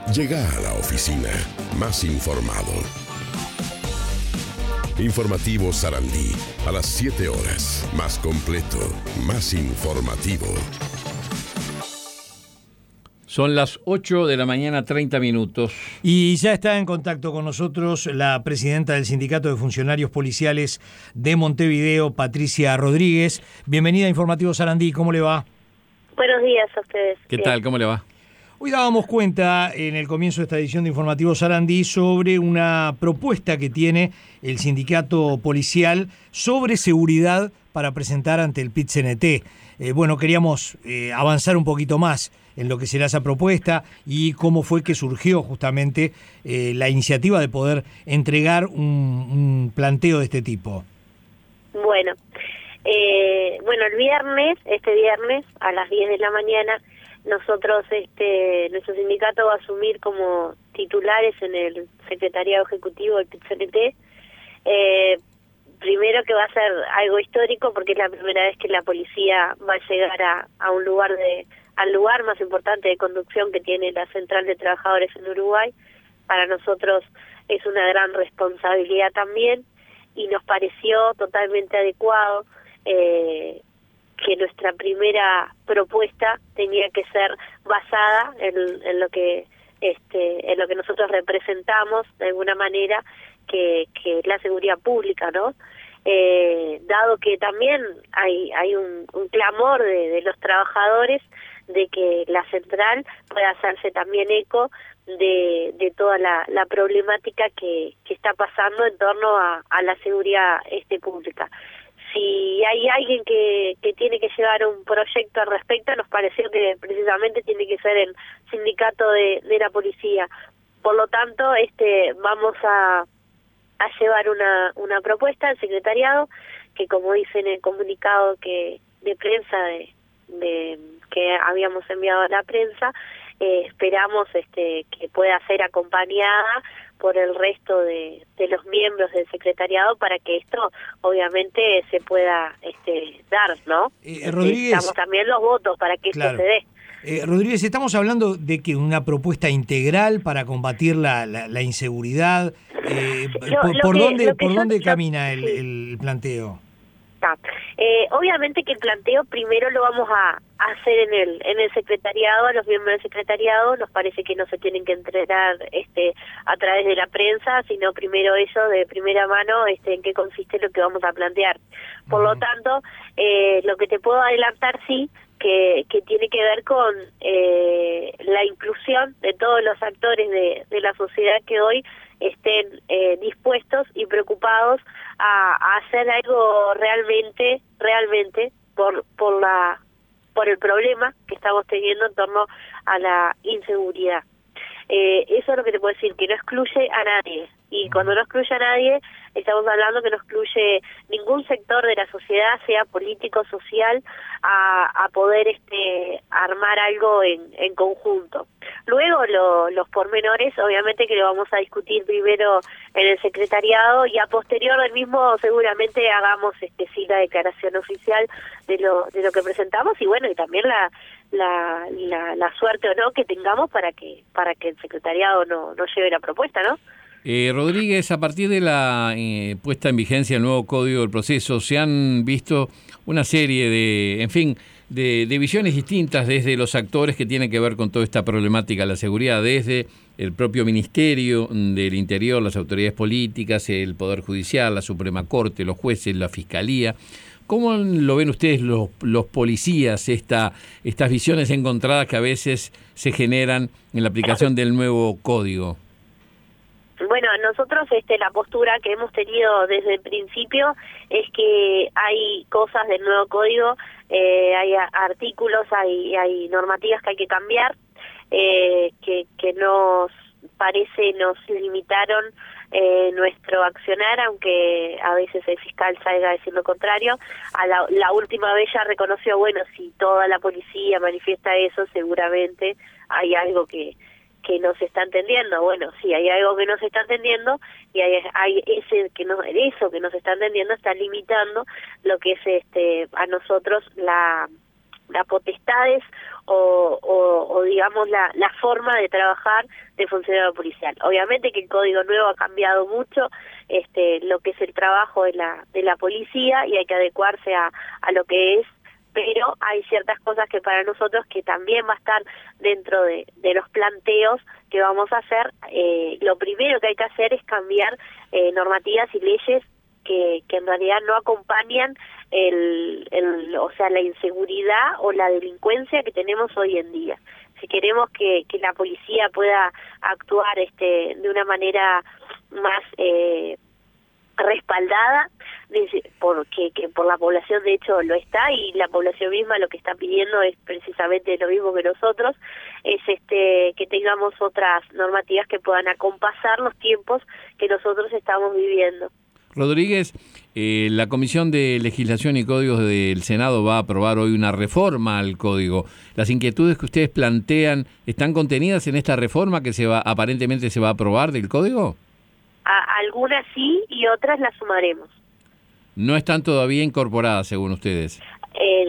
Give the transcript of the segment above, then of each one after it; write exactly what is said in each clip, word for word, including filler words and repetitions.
Llega a la oficina más informado. Informativo Sarandí, a las siete horas. Más completo, más informativo. Son las ocho de la mañana, treinta minutos. Y ya está en contacto con nosotros la presidenta del Sindicato de Funcionarios Policiales de Montevideo, Patricia Rodríguez. Bienvenida a Informativo Sarandí, ¿cómo le va? Buenos días a ustedes. ¿Qué Bien. tal? ¿Cómo le va? Hoy dábamos cuenta en el comienzo de esta edición de Informativo Sarandí sobre una propuesta que tiene el sindicato policial sobre seguridad para presentar ante el P I T C N T. Eh, bueno, queríamos eh, avanzar un poquito más en lo que será esa propuesta y cómo fue que surgió justamente eh, la iniciativa de poder entregar un, un planteo de este tipo. Bueno, eh, bueno, el viernes, este viernes a las diez de la mañana, nosotros, este, nuestro sindicato va a asumir como titulares en el secretariado ejecutivo del P I T C N T. Eh, primero que va a ser algo histórico porque es la primera vez que la policía va a llegar a, a un lugar de, al lugar más importante de conducción que tiene la Central de Trabajadores en Uruguay. Para nosotros es una gran responsabilidad también y nos pareció totalmente adecuado eh, que nuestra primera propuesta tenía que ser basada en, en lo que este en lo que nosotros representamos de alguna manera, que, que es la seguridad pública, ¿no? Eh, dado que también hay hay un, un clamor de, de los trabajadores de que la central pueda hacerse también eco de, de toda la, la problemática que, que está pasando en torno a, a la seguridad este pública. Si hay alguien que, que tiene que llevar un proyecto al respecto, nos pareció que precisamente tiene que ser el sindicato de, de la policía. Por lo tanto, este vamos a, a llevar una, una propuesta al secretariado, que como dice en el comunicado que de prensa de, de que habíamos enviado a la prensa, eh, esperamos este que pueda ser acompañada por el resto de, de los miembros del secretariado para que esto obviamente se pueda este dar, ¿no? Eh, Rodríguez, necesitamos también los votos para que claro. esto se dé. Eh, Rodríguez, estamos hablando de que una propuesta integral para combatir la, la, la inseguridad. Eh, Lo- ¿Por, lo por que- dónde, lo que por yo- dónde yo- camina el, sí. el planteo? Está. Eh, obviamente que el planteo primero lo vamos a, a hacer en el en el secretariado, a los miembros del secretariado. Nos parece que no se tienen que entrenar este a través de la prensa, sino primero eso de primera mano, este en qué consiste lo que vamos a plantear. Por lo tanto, eh, lo que te puedo adelantar sí que, que tiene que ver con eh, la inclusión de todos los actores de, de la sociedad que hoy estén eh, dispuestos y preocupados a, a hacer algo realmente, realmente por por la por el problema que estamos teniendo en torno a la inseguridad. Eh, eso es lo que te puedo decir, que no excluye a nadie. Y cuando no excluye a nadie, estamos hablando que no excluye ningún sector de la sociedad, sea político, social, a, a poder este armar algo en, en conjunto. Luego lo, los pormenores, obviamente que lo vamos a discutir primero en el secretariado y a posterior del mismo seguramente hagamos este sí la declaración oficial de lo de lo que presentamos y bueno, y también la la, la, la suerte o no que tengamos para que para que el secretariado no, no lleve la propuesta, ¿no? Eh, Rodríguez, a partir de la eh, puesta en vigencia del nuevo Código del Proceso, se han visto una serie de, en fin, de, de visiones distintas desde los actores que tienen que ver con toda esta problemática de la seguridad, desde el propio Ministerio del Interior, las autoridades políticas, el Poder Judicial, la Suprema Corte, los jueces, la Fiscalía. ¿Cómo lo ven ustedes los, los policías, esta, estas visiones encontradas que a veces se generan en la aplicación del nuevo Código? Bueno, nosotros este la postura que hemos tenido desde el principio es que hay cosas del nuevo código, eh, hay artículos, hay hay normativas que hay que cambiar, eh, que que nos parece nos limitaron eh, nuestro accionar, aunque a veces el fiscal salga a decir lo contrario. A la, la última vez ya reconoció, bueno, si toda la policía manifiesta eso, seguramente hay algo que que no se está entendiendo. Bueno, sí, hay algo que no se está entendiendo y hay, hay ese que no eso que no se está entendiendo está limitando lo que es este a nosotros la las potestades o, o, o digamos la, la forma de trabajar de funcionario policial. Obviamente que el código nuevo ha cambiado mucho este lo que es el trabajo de la de la policía y hay que adecuarse a, a lo que es, pero hay ciertas cosas que para nosotros que también va a estar dentro de, de los planteos que vamos a hacer. Eh, lo primero que hay que hacer es cambiar eh, normativas y leyes que, que en realidad no acompañan el, el, o sea, la inseguridad o la delincuencia que tenemos hoy en día. Si queremos que, que la policía pueda actuar este de una manera más eh, respaldada, porque que por la población de hecho lo está, y la población misma lo que está pidiendo es precisamente lo mismo que nosotros, es este que tengamos otras normativas que puedan acompasar los tiempos que nosotros estamos viviendo. Rodríguez, eh, la Comisión de Legislación y Códigos del Senado va a aprobar hoy una reforma al código. ¿Las inquietudes que ustedes plantean están contenidas en esta reforma que se va aparentemente se va a aprobar del código? A, algunas sí y otras las sumaremos. No están todavía incorporadas, según ustedes. Eh,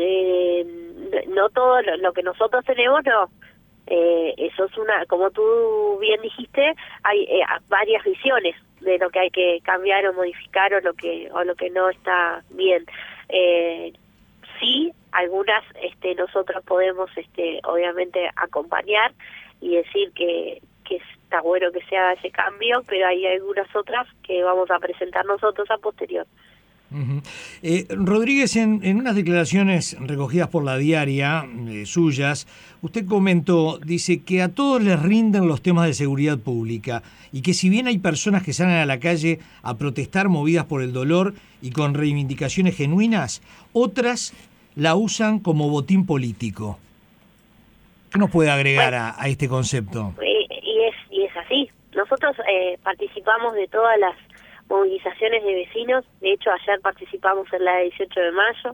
eh, no todo lo, lo que nosotros tenemos, no. Eh, eso es una, como tú bien dijiste, hay eh, varias visiones de lo que hay que cambiar o modificar o lo que o lo que no está bien. Eh, sí, algunas este, nosotros podemos este, obviamente acompañar y decir que, que está bueno que se haga ese cambio, pero hay algunas otras que vamos a presentar nosotros a posterior. Uh-huh. eh, Rodríguez, en, en unas declaraciones recogidas por La Diaria, eh, suyas, usted comentó, dice que a todos les rinden los temas de seguridad pública y que si bien hay personas que salen a la calle a protestar movidas por el dolor y con reivindicaciones genuinas, otras la usan como botín político. ¿Qué nos puede agregar bueno, a, a este concepto? Y, y, es, y es así. Nosotros eh, participamos de todas las movilizaciones de vecinos. De hecho, ayer participamos en la de dieciocho de mayo,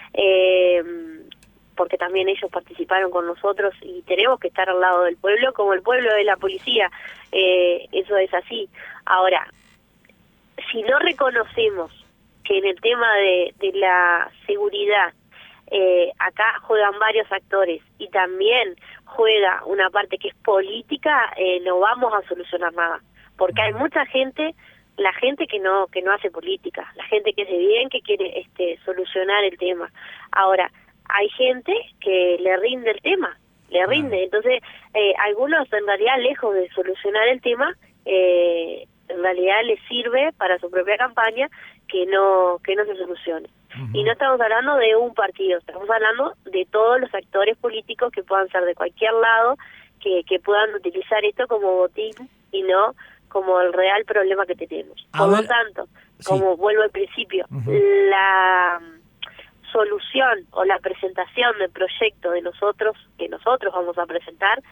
eh, porque también ellos participaron con nosotros y tenemos que estar al lado del pueblo, como el pueblo de la policía. Eh, eso es así. Ahora, si no reconocemos que en el tema de, de la seguridad eh, acá juegan varios actores y también juega una parte que es política, eh, no vamos a solucionar nada, porque hay mucha gente la gente que no que no hace política, la gente que es de bien, que quiere este solucionar el tema. Ahora, hay gente que le rinde el tema, le rinde. Entonces, eh, algunos en realidad, lejos de solucionar el tema, eh, en realidad les sirve para su propia campaña que no que no se solucione. Uh-huh. Y no estamos hablando de un partido, estamos hablando de todos los actores políticos que puedan ser de cualquier lado, que, que puedan utilizar esto como botín y no como el real problema que tenemos. Por lo tanto, sí. como vuelvo al principio, uh-huh. la solución o la presentación del proyecto de nosotros, que nosotros vamos a presentar,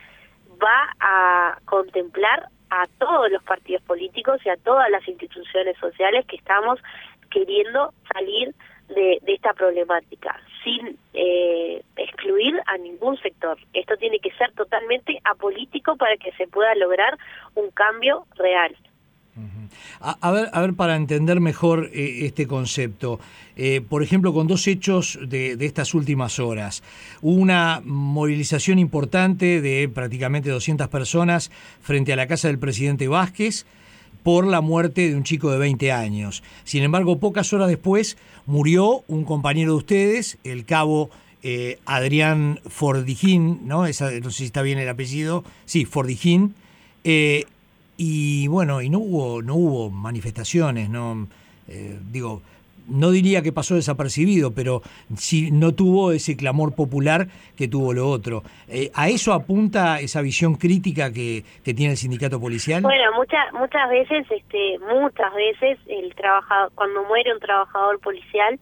va a contemplar a todos los partidos políticos y a todas las instituciones sociales que estamos queriendo salir de, de esta problemática, sin eh, excluir a ningún sector. Esto tiene que ser totalmente apolítico para que se pueda lograr un cambio real. Uh-huh. A, a ver, a ver, para entender mejor eh, este concepto, eh, por ejemplo, con dos hechos de, de estas últimas horas, hubo una movilización importante de prácticamente doscientas personas frente a la casa del presidente Vázquez por la muerte de un chico de veinte años. Sin embargo, pocas horas después murió un compañero de ustedes, el cabo eh, Adrián Fordijín, ¿no? Esa, no sé si está bien el apellido, sí, Fordijín, eh, y bueno, y no hubo, no hubo manifestaciones, no, eh, digo, no diría que pasó desapercibido, pero sí no tuvo ese clamor popular que tuvo lo otro. Eh, ¿A eso apunta esa visión crítica que, que tiene el sindicato policial? Bueno, muchas muchas veces, este, muchas veces el trabajador, cuando muere un trabajador policial,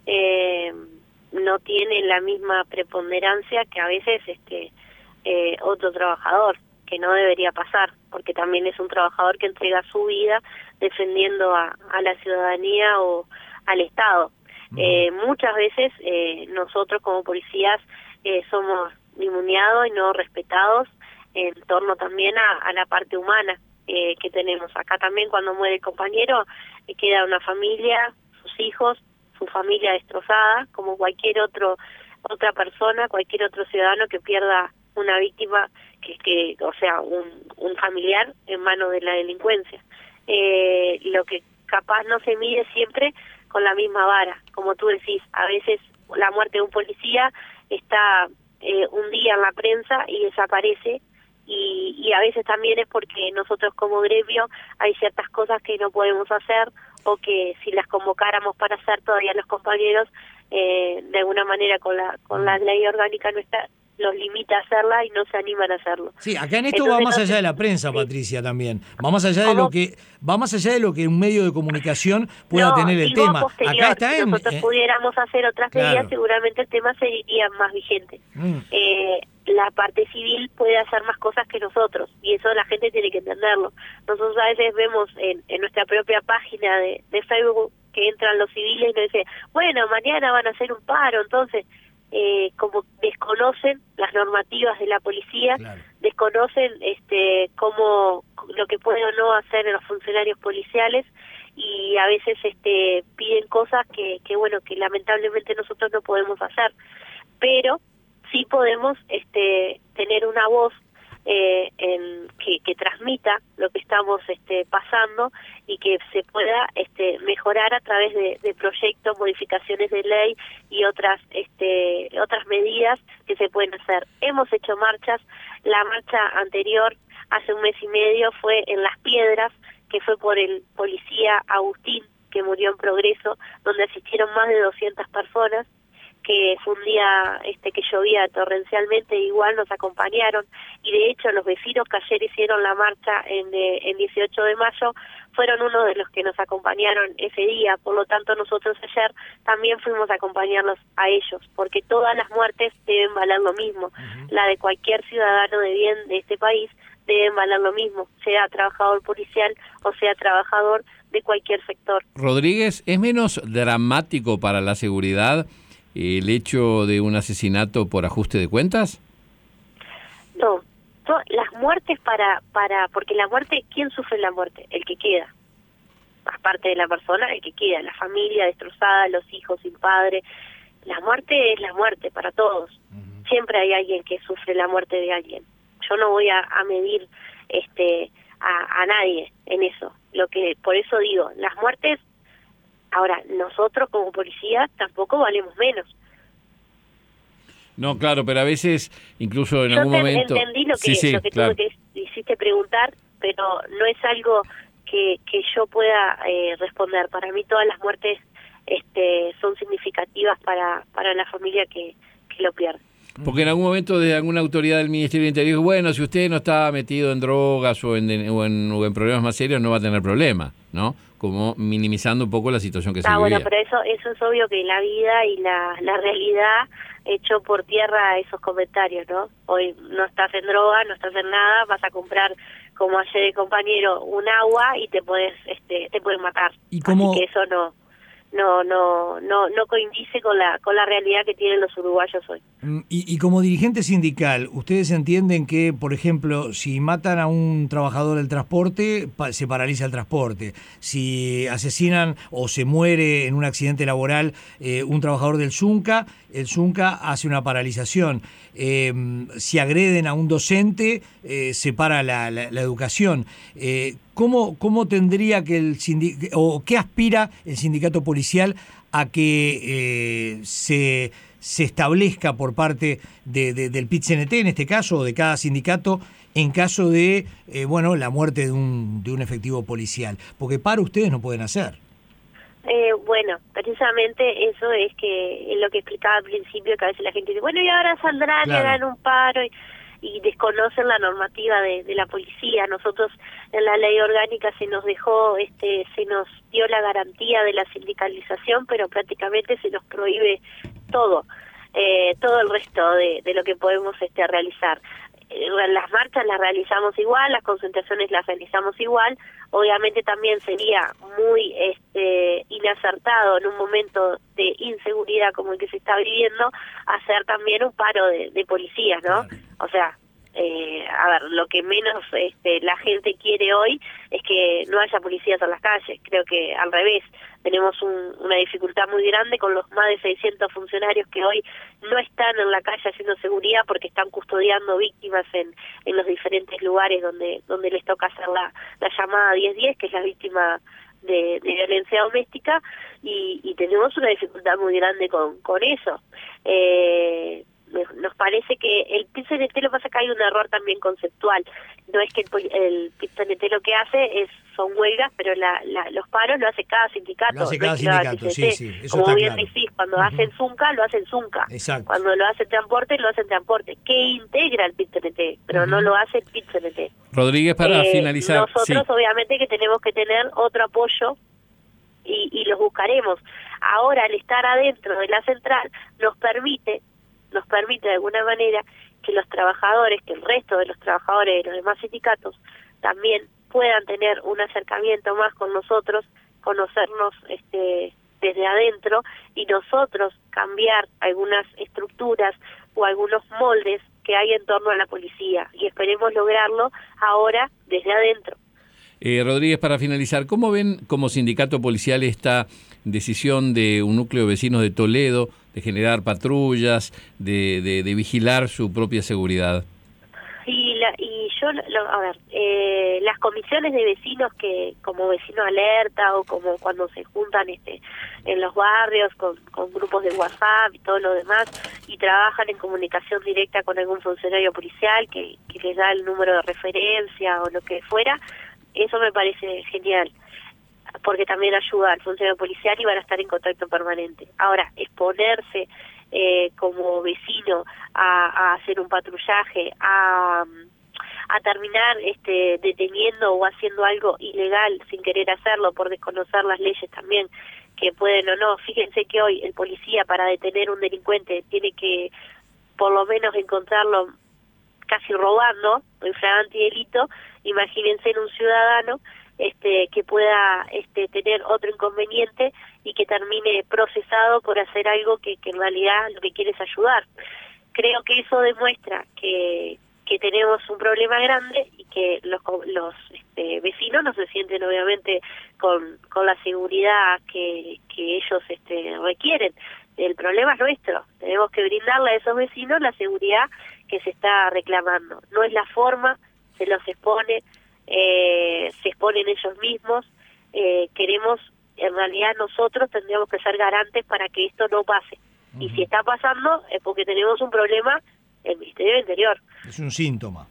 eh, no tiene la misma preponderancia que a veces este eh, otro trabajador, que no debería pasar, porque también es un trabajador que entrega su vida defendiendo a, a la ciudadanía o al Estado. Uh-huh. Eh, muchas veces eh, nosotros como policías eh, somos ninguneados y no respetados en torno también a, a la parte humana eh, que tenemos. Acá también cuando muere el compañero eh, queda una familia, sus hijos, su familia destrozada, como cualquier otro otra persona, cualquier otro ciudadano que pierda una víctima, que que o sea, un, un familiar en manos de la delincuencia. Eh, lo que capaz no se mide siempre con la misma vara, como tú decís, a veces la muerte de un policía está eh, un día en la prensa y desaparece, y, y a veces también es porque nosotros como gremio hay ciertas cosas que no podemos hacer, o que si las convocáramos para hacer todavía los compañeros, eh, de alguna manera con la con la ley orgánica nuestra los limita a hacerla y no se animan a hacerlo. Sí, acá en esto Entonces, va más no allá sé, de la prensa, sí. Patricia, también. Va más allá de ¿Cómo? lo que va más allá de lo que un medio de comunicación pueda no, tener el digo tema. posterior, Acá está si en nosotros eh, pudiéramos hacer otras claro. medidas, seguramente el tema sería más vigente. Mm. Eh, la parte civil puede hacer más cosas que nosotros, y eso la gente tiene que entenderlo. Nosotros a veces vemos en, en nuestra propia página de, de Facebook que entran los civiles y nos dicen, bueno, mañana van a hacer un paro, entonces eh, como desconocen las normativas de la policía, Claro. desconocen este cómo lo que pueden o no hacer los funcionarios policiales, y a veces este piden cosas que, que bueno, que lamentablemente nosotros no podemos hacer, pero sí podemos este tener una voz eh, en, que, que transmita lo que estamos este pasando, y que se pueda este mejorar a través de, de proyectos, modificaciones de ley y otras este otras medidas que se pueden hacer. Hemos hecho marchas. La marcha anterior, hace un mes y medio, fue en Las Piedras, que fue por el policía Agustín, que murió en Progreso, donde asistieron más de doscientas personas, que fue un día este que llovía torrencialmente, igual nos acompañaron, y de hecho los vecinos que ayer hicieron la marcha en eh, el dieciocho de mayo fueron uno de los que nos acompañaron ese día. Por lo tanto, nosotros ayer también fuimos a acompañarlos a ellos, porque todas las muertes deben valer lo mismo. Uh-huh. La de cualquier ciudadano de bien de este país deben valer lo mismo, sea trabajador policial o sea trabajador de cualquier sector. Rodríguez, ¿es menos dramático para la seguridad el hecho de un asesinato por ajuste de cuentas? No, to- las muertes para, para, porque la muerte, ¿quién sufre la muerte? El que queda. Aparte de la persona, el que queda, la familia destrozada, los hijos sin padre. La muerte es la muerte para todos. Uh-huh. Siempre hay alguien que sufre la muerte de alguien. Yo no voy a, a medir este a, a nadie en eso. Lo que, por eso digo, las muertes. Ahora, nosotros como policía tampoco valemos menos. No, claro, pero a veces, incluso en Yo algún te, momento... entendí lo que, sí, sí, lo que claro. tú que hiciste preguntar, pero no es algo que, que yo pueda eh, responder. Para mí todas las muertes este, son significativas para, para la familia que, que lo pierde. Porque en algún momento de alguna autoridad del Ministerio del Interior, bueno, si usted no está metido en drogas o en, o en, o en problemas más serios, no va a tener problema, ¿no? Como minimizando un poco la situación que se ah, vivía. Bueno, pero eso eso es obvio que la vida y la, la realidad echó por tierra esos comentarios, ¿no? Hoy no estás en droga, no estás en nada, vas a comprar, como ayer el compañero, un agua y te puedes este te pueden matar. ¿Y cómo... Así que eso no no no no no coincide con la con la realidad que tienen los uruguayos hoy. Y, y como dirigente sindical, ¿ustedes entienden que, por ejemplo, si matan a un trabajador del transporte, pa- se paraliza el transporte? Si asesinan o se muere en un accidente laboral eh, un trabajador del Zunca, el Zunca hace una paralización. Eh, si agreden a un docente, eh, se para la, la, la educación. Eh, ¿cómo, ¿Cómo tendría que el sindic- o qué aspira el sindicato policial a que eh, se... se establezca por parte de, de, del P I T C N T, en este caso, o de cada sindicato, en caso de eh, bueno la muerte de un, de un efectivo policial? Porque para ustedes no pueden hacer. Eh, bueno, precisamente eso es que es lo que explicaba al principio, que a veces la gente dice, bueno, y ahora saldrán Claro. y harán un paro, y, y desconocen la normativa de, de la policía. Nosotros en la ley orgánica se nos dejó, este, se nos dio la garantía de la sindicalización, pero prácticamente se nos prohíbe todo, eh, todo el resto de, de lo que podemos este, realizar. Las marchas las realizamos igual, las concentraciones las realizamos igual. Obviamente también sería muy este inacertado en un momento de inseguridad como el que se está viviendo hacer también un paro de, de policías, ¿no? Claro. O sea, eh, a ver, lo que menos este, la gente quiere hoy es que no haya policías en las calles. Creo que al revés, tenemos un, una dificultad muy grande con los más de seiscientos funcionarios que hoy no están en la calle haciendo seguridad porque están custodiando víctimas en, en los diferentes lugares donde donde les toca hacer la, la llamada diez diez, que es la víctima de, de violencia doméstica, y, y tenemos una dificultad muy grande con, con eso. Eh, nos parece que el P I C N T, lo que pasa es que hay un error también conceptual. No es que el, el P I C N T lo que hace es son huelgas, pero la, la, los paros lo hace cada sindicato. Lo hace no cada es que lo haga sindicato, el P I C N T. sí, sí, eso Como está bien claro. decís, cuando Uh-huh. hacen Zunca, lo hacen Zunca. Exacto. Cuando lo hacen transporte, lo hacen transporte, que integra el P I C N T, pero Uh-huh. no lo hace el P I C N T. Rodríguez, para Eh, finalizar. Nosotros sí. obviamente que tenemos que tener otro apoyo y, y los buscaremos. Ahora, al estar adentro de la central, nos permite, nos permite de alguna manera que los trabajadores, que el resto de los trabajadores de los demás sindicatos también puedan tener un acercamiento más con nosotros, conocernos este desde adentro y nosotros cambiar algunas estructuras o algunos moldes que hay en torno a la policía, y esperemos lograrlo ahora desde adentro. Eh, Rodríguez, para finalizar, ¿cómo ven como sindicato policial esta decisión de un núcleo de vecinos de Toledo de generar patrullas, de, de, de vigilar su propia seguridad? Sí, la, y yo, lo, a ver, eh, las comisiones de vecinos que como Vecino Alerta o como cuando se juntan este en los barrios con, con grupos de WhatsApp y todo lo demás y trabajan en comunicación directa con algún funcionario policial que, que les da el número de referencia o lo que fuera, eso me parece genial, porque también ayuda al funcionario policial y van a estar en contacto permanente. Ahora, exponerse eh, como vecino a, a hacer un patrullaje, a, a terminar este deteniendo o haciendo algo ilegal sin querer hacerlo por desconocer las leyes también, que pueden o no. Fíjense que hoy el policía para detener un delincuente tiene que por lo menos encontrarlo casi robando, en flagrante delito. Imagínense en un ciudadano este que pueda este tener otro inconveniente y que termine procesado por hacer algo que, que en realidad lo que quiere es ayudar. Creo que eso demuestra que, que tenemos un problema grande y que los, los este, vecinos no se sienten obviamente con, con la seguridad que, que ellos este, requieren. El problema es nuestro, tenemos que brindarle a esos vecinos la seguridad que se está reclamando. No es la forma, se los expone, eh, se exponen ellos mismos, eh, queremos, en realidad nosotros tendríamos que ser garantes para que esto no pase. Uh-huh. Y si está pasando es porque tenemos un problema en el Ministerio del Interior. Es un síntoma,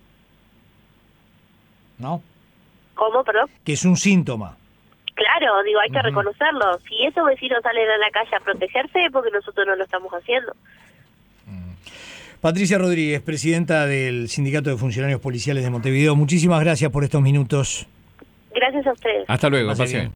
¿no? ¿Cómo, perdón? Que es un síntoma. Claro, digo, hay que Uh-huh. reconocerlo. Si esos vecinos salen a la calle a protegerse es porque nosotros no lo estamos haciendo. Patricia Rodríguez, presidenta del Sindicato de Funcionarios Policiales de Montevideo, muchísimas gracias por estos minutos. Gracias a ustedes. Hasta luego, Pase pase bien. bien.